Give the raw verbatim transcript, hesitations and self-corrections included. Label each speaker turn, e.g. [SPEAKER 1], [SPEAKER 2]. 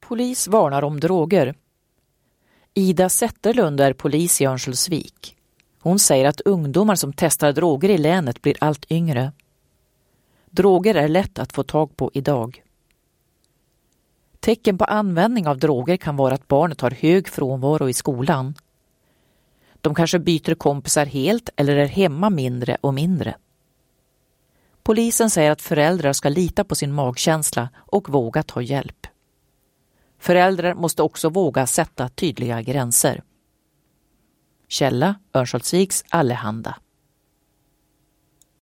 [SPEAKER 1] Polis varnar om droger. Ida Zetterlund är polis i Örnsköldsvik. Hon säger att ungdomar som testar droger i länet blir allt yngre. Droger är lätt att få tag på idag. Tecken på användning av droger kan vara att barnet har hög frånvaro i skolan. De kanske byter kompisar helt eller är hemma mindre och mindre. Polisen säger att föräldrar ska lita på sin magkänsla och våga ta hjälp. Föräldrar måste också våga sätta tydliga gränser. Källa: Örnsköldsviks Allehanda.